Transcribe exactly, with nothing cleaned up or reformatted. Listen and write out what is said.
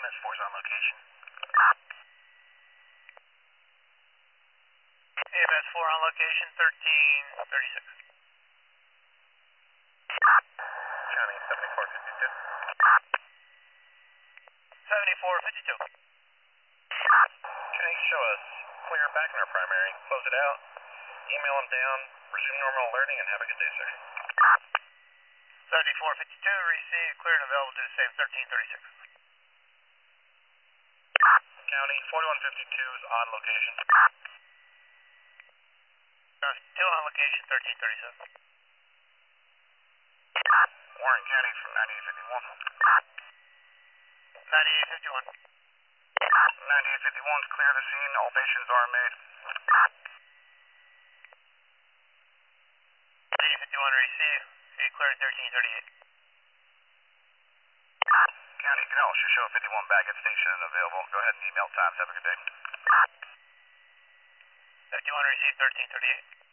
S four is on location. A M S four on location, thirteen thirty-six. County seventy-four fifty-two. seventy-four fifty-two. County, show us clear back in our primary, close it out, email them down, resume normal alerting, and have a good day, sir. seventy-four fifty-two, received, cleared and available to the same, thirteen thirty-six. County, forty-one fifty-two is on location. County, two on location, thirteen thirty-seven. Warren County from ninety-eight fifty-one. ninety-eight fifty-one. ninety-eight fifty-one is clear the scene, all stations are made. ninety-eight fifty-one, received, see cleared, thirteen thirty-eight. County, you can also show fifty-one back at station and available. Go ahead and email times. Have a good day. fifty-one, received, thirteen thirty-eight.